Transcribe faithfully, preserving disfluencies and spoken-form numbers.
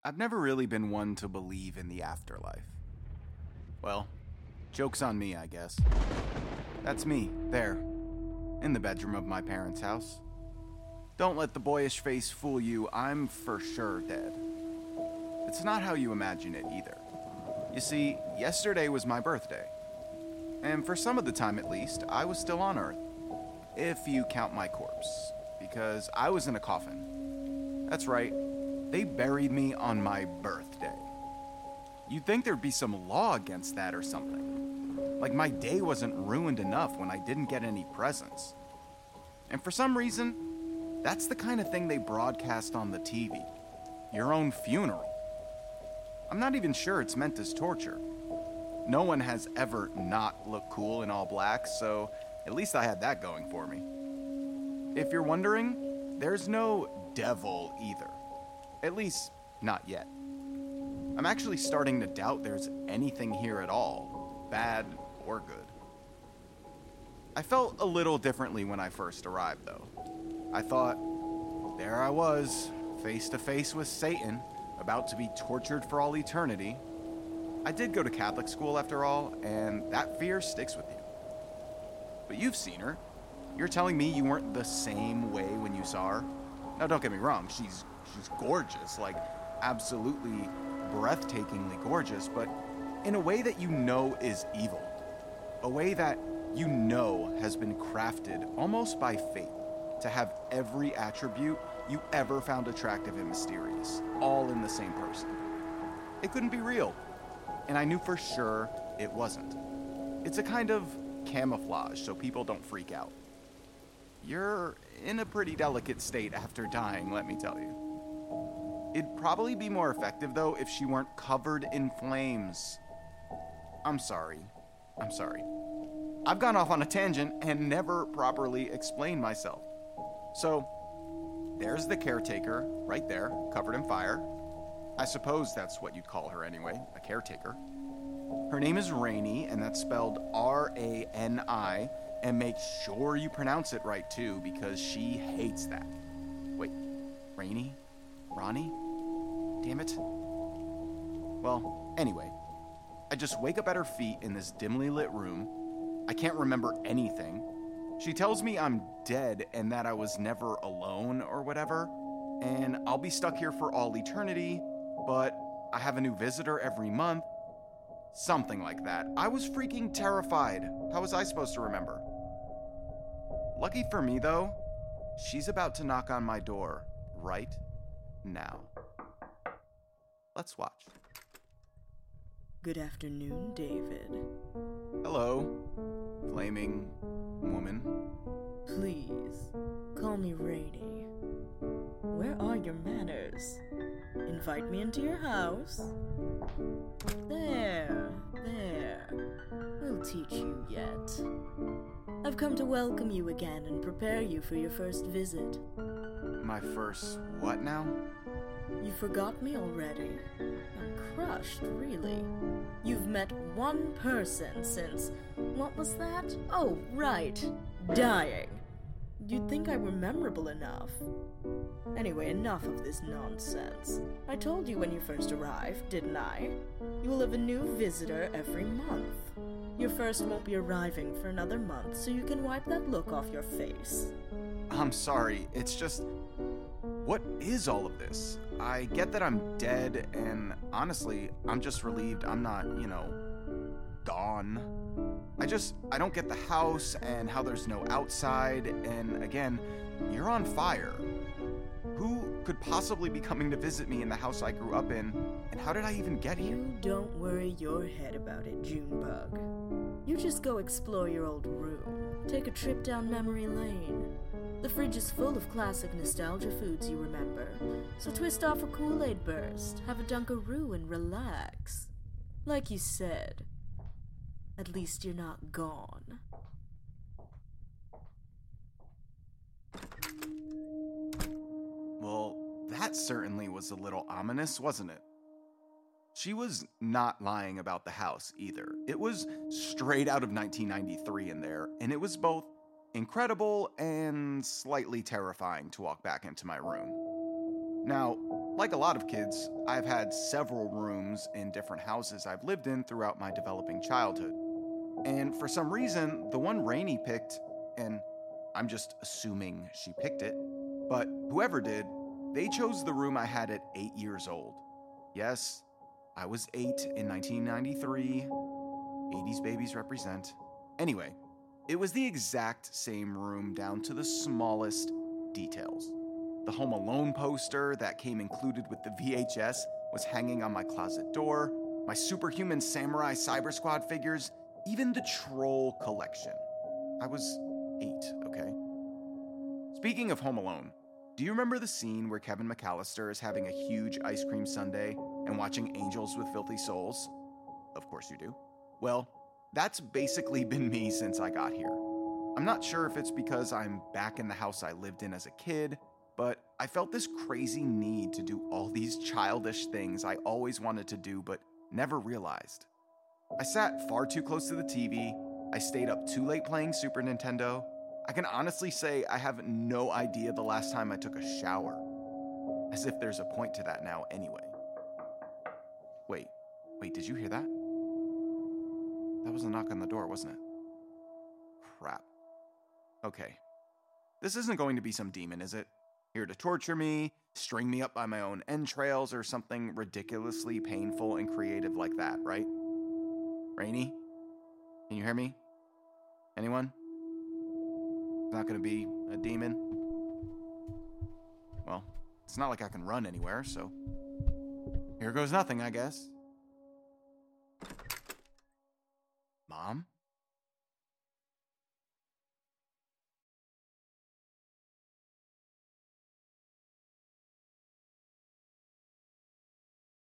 I've never really been one to believe in the afterlife. Well, joke's on me, I guess. That's me, there, in the bedroom of my parents' house. Don't let the boyish face fool you, I'm for sure dead. It's not how you imagine it either. You see, yesterday was my birthday. And for some of the time at least, I was still on Earth. If you count my corpse, because I was in a coffin. That's right, they buried me on my birthday. You'd think there'd be some law against that or something. Like my day wasn't ruined enough when I didn't get any presents. And for some reason, that's the kind of thing they broadcast on the T V. Your own funeral. I'm not even sure it's meant as torture. No one has ever not looked cool in all black, so at least I had that going for me. If you're wondering, there's no devil either. At least, not yet. I'm actually starting to doubt there's anything here at all, bad or good. I felt a little differently when I first arrived, though. I thought, there I was, face to face with Satan, about to be tortured for all eternity. I did go to Catholic school after all, and that fear sticks with you. But you've seen her. You're telling me you weren't the same way when you saw her? Now, don't get me wrong, she's she's gorgeous, like absolutely breathtakingly gorgeous, but in a way that you know is evil. A way that you know has been crafted almost by fate to have every attribute you ever found attractive and mysterious, all in the same person. It couldn't be real, and I knew for sure it wasn't. It's a kind of camouflage so people don't freak out. You're in a pretty delicate state after dying, let me tell you. It'd probably be more effective, though, if she weren't covered in flames. I'm sorry. I'm sorry. I've gone off on a tangent and never properly explained myself. So, there's the caretaker, right there, covered in fire. I suppose that's what you'd call her anyway, a caretaker. Her name is Rainy, and that's spelled R A N I, and make sure you pronounce it right, too, because she hates that. Wait, Rainy? Ronnie? Damn it. Well, anyway, I just wake up at her feet in this dimly lit room. I can't remember anything. She tells me I'm dead and that I was never alone or whatever, and I'll be stuck here for all eternity, but I have a new visitor every month. Something like that. I was freaking terrified. How was I supposed to remember? Lucky for me, though, she's about to knock on my door right now. Let's watch. Good afternoon, David. Hello, flaming woman. Please, call me Rainy. Where are your manners? Invite me into your house. There, there. We'll teach you yet. I've come to welcome you again and prepare you for your first visit. My first what now? You forgot me already? I'm crushed, really. You've met one person since... What was that? Oh, right. Dying. You'd think I were memorable enough. Anyway, enough of this nonsense. I told you when you first arrived, didn't I? You will have a new visitor every month. Your first won't be arriving for another month, so you can wipe that look off your face. I'm sorry, it's just... What is all of this? I get that I'm dead, and honestly, I'm just relieved I'm not, you know, gone. I just, I don't get the house, and how there's no outside, and again, you're on fire. Who could possibly be coming to visit me in the house I grew up in, and how did I even get here? You don't worry your head about it, Junebug. You just go explore your old room. Take a trip down memory lane. The fridge is full of classic nostalgia foods you remember, so twist off a Kool-Aid burst, have a Dunkaroo, and relax. Like you said, at least you're not gone. Well, that certainly was a little ominous, wasn't it? She was not lying about the house either. It was straight out of nineteen ninety-three in there, and it was both incredible and slightly terrifying to walk back into my room. Now, like a lot of kids, I've had several rooms in different houses I've lived in throughout my developing childhood. And for some reason, the one Rainey picked, and I'm just assuming she picked it, but whoever did, they chose the room I had at eight years old. Yes, I was eight in nineteen ninety-three. eighties babies represent. Anyway, it was the exact same room down to the smallest details. The Home Alone poster that came included with the V H S was hanging on my closet door, my superhuman samurai cyber squad figures, even the troll collection. I was eight, okay? Speaking of Home Alone, do you remember the scene where Kevin McAllister is having a huge ice cream sundae and watching Angels with Filthy Souls? Of course you do. Well, that's basically been me since I got here. I'm not sure if it's because I'm back in the house I lived in as a kid, but I felt this crazy need to do all these childish things I always wanted to do but never realized. I sat far too close to the T V, I stayed up too late playing Super Nintendo. I can honestly say I have no idea the last time I took a shower. As if there's a point to that now anyway. Wait, wait, did you hear that? That was a knock on the door, wasn't it? Crap. Okay. This isn't going to be some demon, is it? Here to torture me, string me up by my own entrails, or something ridiculously painful and creative like that, right? Rainey? Can you hear me? Anyone? It's not going to be a demon? Well, it's not like I can run anywhere, so here goes nothing, I guess. Mom?